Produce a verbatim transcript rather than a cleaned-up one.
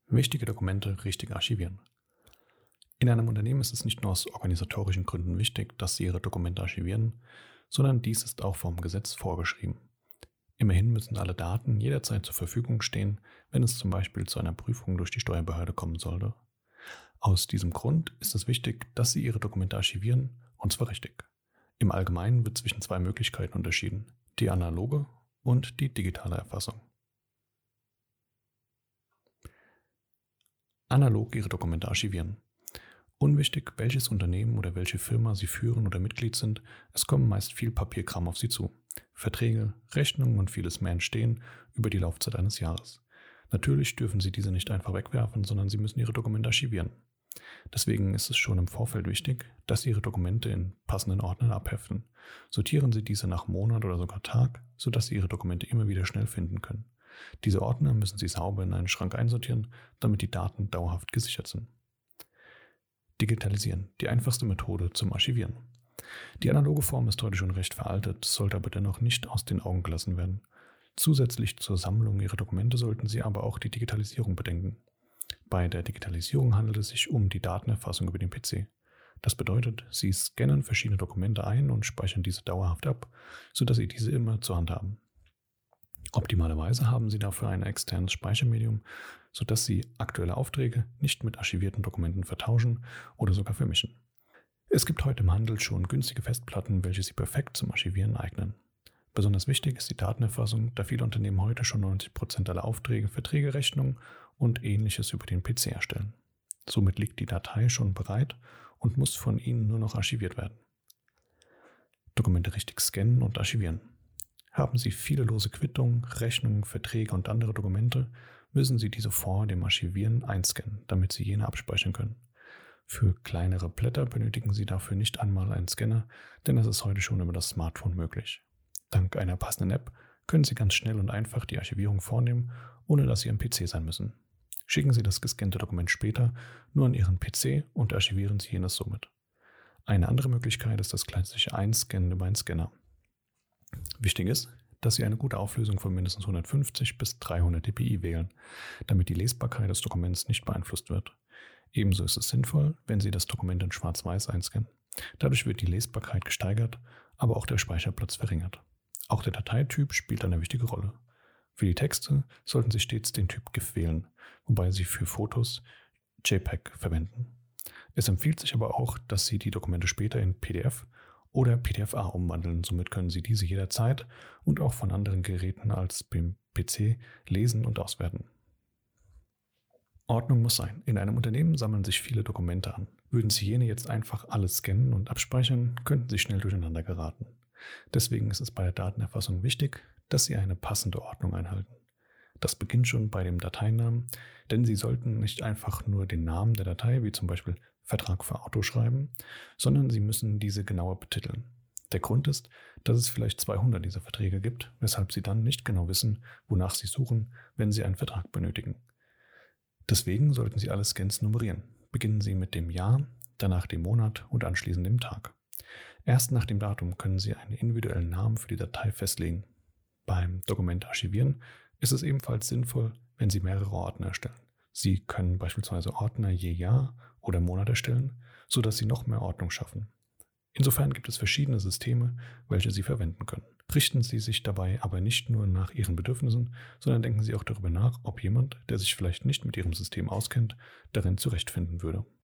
Wichtige Dokumente richtig archivieren. In einem Unternehmen ist es nicht nur aus organisatorischen Gründen wichtig, dass Sie Ihre Dokumente archivieren, sondern dies ist auch vom Gesetz vorgeschrieben. Immerhin müssen alle Daten jederzeit zur Verfügung stehen, wenn es zum Beispiel zu einer Prüfung durch die Steuerbehörde kommen sollte. Aus diesem Grund ist es wichtig, dass Sie Ihre Dokumente archivieren, und zwar richtig. Im Allgemeinen wird zwischen zwei Möglichkeiten unterschieden: die analoge und die digitale Erfassung. Analog Ihre Dokumente archivieren. Unwichtig, welches Unternehmen oder welche Firma Sie führen oder Mitglied sind, es kommen meist viel Papierkram auf Sie zu. Verträge, Rechnungen und vieles mehr entstehen über die Laufzeit eines Jahres. Natürlich dürfen Sie diese nicht einfach wegwerfen, sondern Sie müssen Ihre Dokumente archivieren. Deswegen ist es schon im Vorfeld wichtig, dass Sie Ihre Dokumente in passenden Ordnern abheften. Sortieren Sie diese nach Monat oder sogar Tag, sodass Sie Ihre Dokumente immer wieder schnell finden können. Diese Ordner müssen Sie sauber in einen Schrank einsortieren, damit die Daten dauerhaft gesichert sind. Digitalisieren, die einfachste Methode zum Archivieren. Die analoge Form ist heute schon recht veraltet, sollte aber dennoch nicht aus den Augen gelassen werden. Zusätzlich zur Sammlung Ihrer Dokumente sollten Sie aber auch die Digitalisierung bedenken. Bei der Digitalisierung handelt es sich um die Datenerfassung über den P C. Das bedeutet, Sie scannen verschiedene Dokumente ein und speichern diese dauerhaft ab, sodass Sie diese immer zur Hand haben. Optimalerweise haben Sie dafür ein externes Speichermedium, sodass Sie aktuelle Aufträge nicht mit archivierten Dokumenten vertauschen oder sogar vermischen. Es gibt heute im Handel schon günstige Festplatten, welche Sie perfekt zum Archivieren eignen. Besonders wichtig ist die Datenerfassung, da viele Unternehmen heute schon neunzig Prozent aller Aufträge, Verträge, Rechnungen und Ähnliches über den P C erstellen. Somit liegt die Datei schon bereit und muss von Ihnen nur noch archiviert werden. Dokumente richtig scannen und archivieren. Haben Sie viele lose Quittungen, Rechnungen, Verträge und andere Dokumente, müssen Sie diese vor dem Archivieren einscannen, damit Sie jene abspeichern können. Für kleinere Blätter benötigen Sie dafür nicht einmal einen Scanner, denn das ist heute schon über das Smartphone möglich. Dank einer passenden App können Sie ganz schnell und einfach die Archivierung vornehmen, ohne dass Sie am P C sein müssen. Schicken Sie das gescannte Dokument später nur an Ihren P C und archivieren Sie jenes somit. Eine andere Möglichkeit ist das klassische Einscannen über einen Scanner. Wichtig ist, dass Sie eine gute Auflösung von mindestens hundertfünfzig bis dreihundert dpi wählen, damit die Lesbarkeit des Dokuments nicht beeinflusst wird. Ebenso ist es sinnvoll, wenn Sie das Dokument in Schwarz-Weiß einscannen. Dadurch wird die Lesbarkeit gesteigert, aber auch der Speicherplatz verringert. Auch der Dateityp spielt eine wichtige Rolle. Für die Texte sollten Sie stets den Typ GIF wählen, wobei Sie für Fotos JPEG verwenden. Es empfiehlt sich aber auch, dass Sie die Dokumente später in P D F oder P D F A umwandeln. Somit können Sie diese jederzeit und auch von anderen Geräten als beim P C lesen und auswerten. Ordnung muss sein. In einem Unternehmen sammeln sich viele Dokumente an. Würden Sie jene jetzt einfach alles scannen und abspeichern, könnten Sie schnell durcheinander geraten. Deswegen ist es bei der Datenerfassung wichtig, dass Sie eine passende Ordnung einhalten. Das beginnt schon bei dem Dateinamen, denn Sie sollten nicht einfach nur den Namen der Datei, wie zum Beispiel Vertrag für Auto, schreiben, sondern Sie müssen diese genauer betiteln. Der Grund ist, dass es vielleicht zweihundert dieser Verträge gibt, weshalb Sie dann nicht genau wissen, wonach Sie suchen, wenn Sie einen Vertrag benötigen. Deswegen sollten Sie alle Scans nummerieren. Beginnen Sie mit dem Jahr, danach dem Monat und anschließend dem Tag. Erst nach dem Datum können Sie einen individuellen Namen für die Datei festlegen. Beim Dokument archivieren ist es ebenfalls sinnvoll, wenn Sie mehrere Ordner erstellen. Sie können beispielsweise Ordner je Jahr oder Monat erstellen, sodass Sie noch mehr Ordnung schaffen. Insofern gibt es verschiedene Systeme, welche Sie verwenden können. Richten Sie sich dabei aber nicht nur nach Ihren Bedürfnissen, sondern denken Sie auch darüber nach, ob jemand, der sich vielleicht nicht mit Ihrem System auskennt, darin zurechtfinden würde.